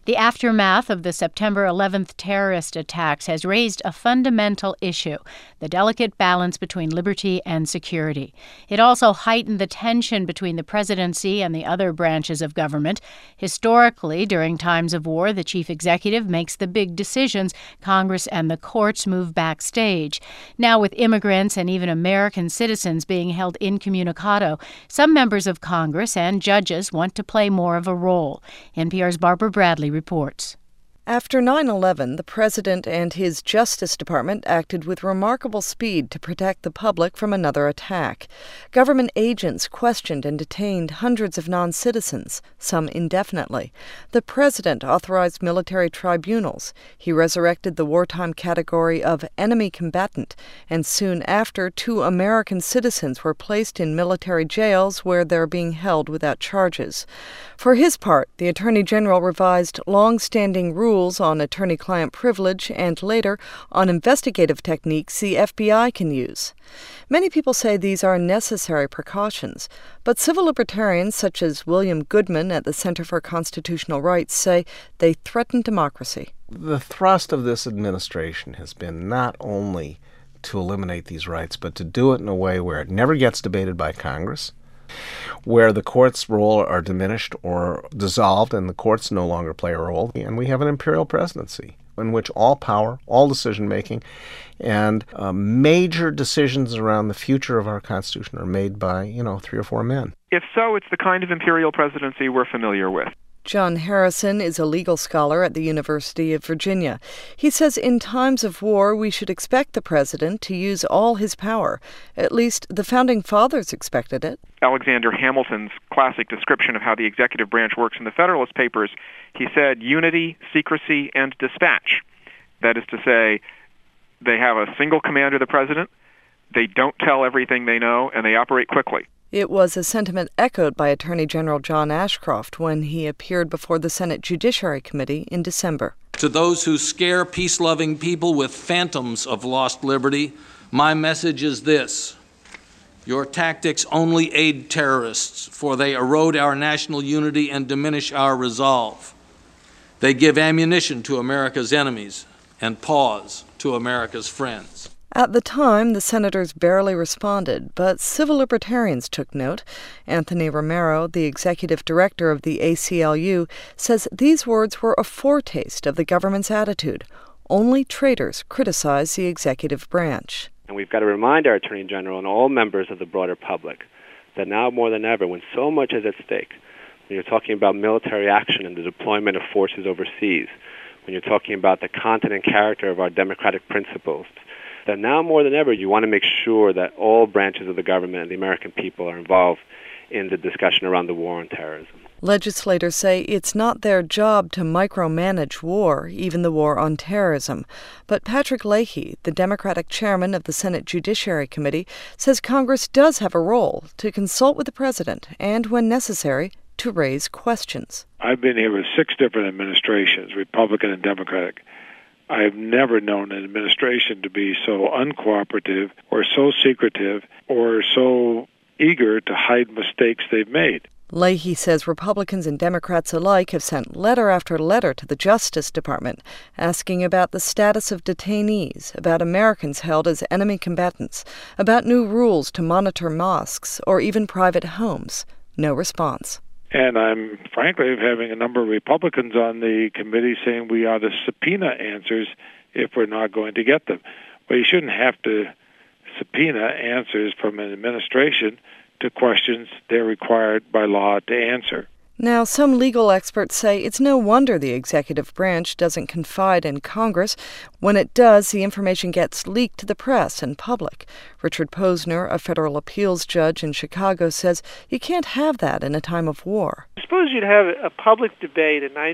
The aftermath of the September 11th terrorist attacks has raised a fundamental issue, the delicate balance between liberty and security. It also heightened the tension between the presidency and the other branches of government. Historically, during times of war, the chief executive makes the big decisions. Congress and the courts move backstage. Now, with immigrants and even American citizens being held incommunicado, some members of Congress and judges want to play more of a role. NPR's Barbara Bradley reports. After 9/11, the president and his Justice Department acted with remarkable speed to protect the public from another attack. Government agents questioned and detained hundreds of non-citizens, some indefinitely. The president authorized military tribunals. He resurrected the wartime category of enemy combatant, and soon after, 2 American citizens were placed in military jails where they're being held without charges. For his part, the Attorney General revised long-standing rules on attorney-client privilege and later on investigative techniques the FBI can use. Many people say these are necessary precautions, but civil libertarians such as William Goodman at the Center for Constitutional Rights say they threaten democracy. The thrust of this administration has been not only to eliminate these rights, but to do it in a way where it never gets debated by Congress, where the court's role are diminished or dissolved and the courts no longer play a role. And we have an imperial presidency in which all power, all decision-making, and major decisions around the future of our Constitution are made by, 3 or 4 men. If so, it's the kind of imperial presidency we're familiar with. John Harrison is a legal scholar at the University of Virginia. He says in times of war, we should expect the president to use all his power. At least the Founding Fathers expected it. Alexander Hamilton's classic description of how the executive branch works in the Federalist Papers, he said unity, secrecy, and dispatch. That is to say, they have a single commander, the president, they don't tell everything they know, and they operate quickly. It was a sentiment echoed by Attorney General John Ashcroft when he appeared before the Senate Judiciary Committee in December. To those who scare peace-loving people with phantoms of lost liberty, my message is this: your tactics only aid terrorists, for they erode our national unity and diminish our resolve. They give ammunition to America's enemies and pause to America's friends. At the time, the senators barely responded, but civil libertarians took note. Anthony Romero, the executive director of the ACLU, says these words were a foretaste of the government's attitude. Only traitors criticize the executive branch. And we've got to remind our Attorney General and all members of the broader public that now more than ever, when so much is at stake, when you're talking about military action and the deployment of forces overseas, when you're talking about the content and character of our democratic principles, that now more than ever you want to make sure that all branches of the government and the American people are involved in the discussion around the war on terrorism. Legislators say it's not their job to micromanage war, even the war on terrorism. But Patrick Leahy, the Democratic chairman of the Senate Judiciary Committee, says Congress does have a role to consult with the president and, when necessary, to raise questions. I've been here with 6 different administrations, Republican and Democratic. I've never known an administration to be so uncooperative or so secretive or so eager to hide mistakes they've made. Leahy says Republicans and Democrats alike have sent letter after letter to the Justice Department asking about the status of detainees, about Americans held as enemy combatants, about new rules to monitor mosques or even private homes. No response. And I'm frankly having a number of Republicans on the committee saying we ought to subpoena answers if we're not going to get them. Well, you shouldn't have to subpoena answers from an administration to questions they're required by law to answer. Now, some legal experts say it's no wonder the executive branch doesn't confide in Congress. When it does, the information gets leaked to the press and public. Richard Posner, a federal appeals judge in Chicago, says you can't have that in a time of war. Suppose you'd have a public debate in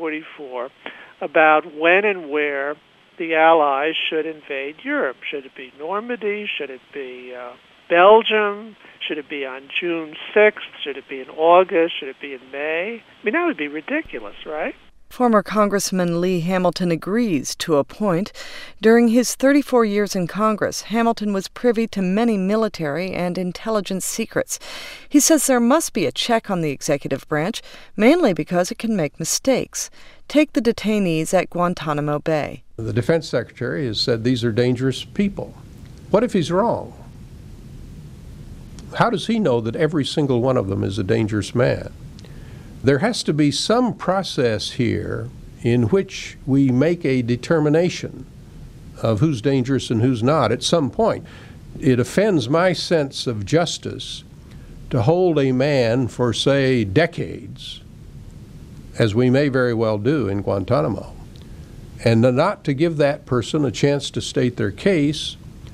1944 about when and where the Allies should invade Europe. Should it be Normandy? Should it be Belgium? Should it be on June 6th? Should it be in August? Should it be in May? I mean, that would be ridiculous, right? Former Congressman Lee Hamilton agrees to a point. During his 34 years in Congress, Hamilton was privy to many military and intelligence secrets. He says there must be a check on the executive branch, mainly because it can make mistakes. Take the detainees at Guantanamo Bay. The defense secretary has said these are dangerous people. What if he's wrong? How does he know that every single one of them is a dangerous man? There has to be some process here in which we make a determination of who's dangerous and who's not at some point. It offends my sense of justice to hold a man for, say, decades, as we may very well do in Guantanamo, and not to give that person a chance to state their case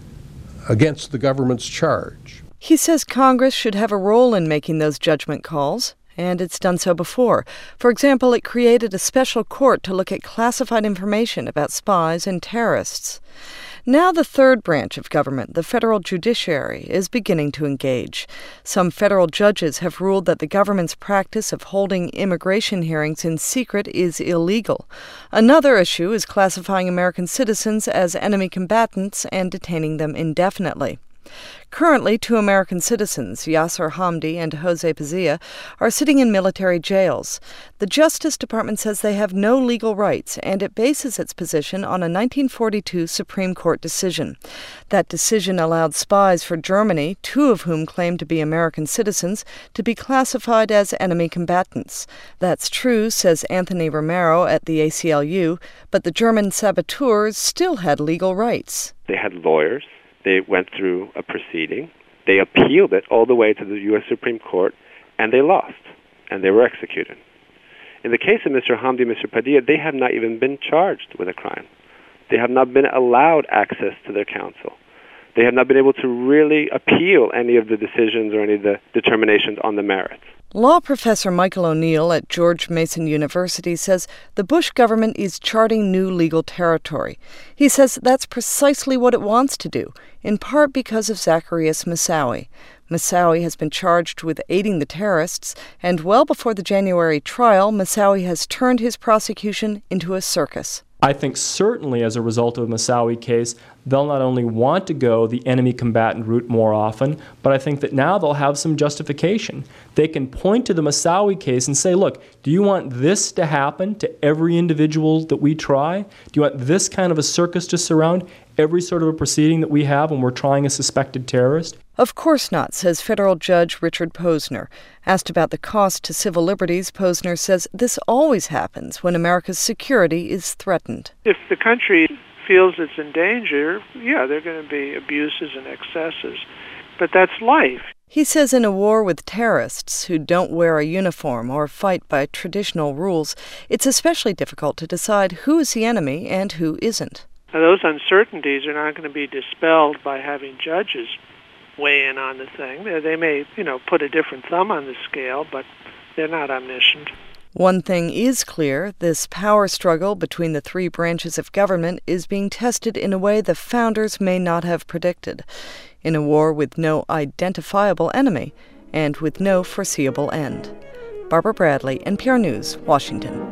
against the government's charge. He says Congress should have a role in making those judgment calls, and it's done so before. For example, it created a special court to look at classified information about spies and terrorists. Now the third branch of government, the federal judiciary, is beginning to engage. Some federal judges have ruled that the government's practice of holding immigration hearings in secret is illegal. Another issue is classifying American citizens as enemy combatants and detaining them indefinitely. Currently, 2 American citizens, Yasser Hamdi and Jose Padilla, are sitting in military jails. The Justice Department says they have no legal rights, and it bases its position on a 1942 Supreme Court decision. That decision allowed spies for Germany, 2 of whom claimed to be American citizens, to be classified as enemy combatants. That's true, says Anthony Romero at the ACLU, but the German saboteurs still had legal rights. They had lawyers. They went through a proceeding. They appealed it all the way to the U.S. Supreme Court, and they lost, and they were executed. In the case of Mr. Hamdi and Mr. Padilla, they have not even been charged with a crime. They have not been allowed access to their counsel. They have not been able to really appeal any of the decisions or any of the determinations on the merits. Law professor Michael O'Neill at George Mason University says the Bush government is charting new legal territory. He says that's precisely what it wants to do, in part because of Zacarias Moussaoui. Moussaoui has been charged with aiding the terrorists, and well before the January trial, Moussaoui has turned his prosecution into a circus. I think certainly as a result of the Moussaoui case, they'll not only want to go the enemy combatant route more often, but I think that now they'll have some justification. They can point to the Moussaoui case and say, look, do you want this to happen to every individual that we try? Do you want this kind of a circus to surround every sort of a proceeding that we have when we're trying a suspected terrorist? Of course not, says federal judge Richard Posner. Asked about the cost to civil liberties, Posner says this always happens when America's security is threatened. If the country feels it's in danger, yeah, there are going to be abuses and excesses. But that's life. He says in a war with terrorists who don't wear a uniform or fight by traditional rules, it's especially difficult to decide who is the enemy and who isn't. Now, those uncertainties are not going to be dispelled by having judges weigh in on the thing. They may, put a different thumb on the scale, but they're not omniscient. One thing is clear, this power struggle between the 3 branches of government is being tested in a way the founders may not have predicted, in a war with no identifiable enemy and with no foreseeable end. Barbara Bradley, NPR News, Washington.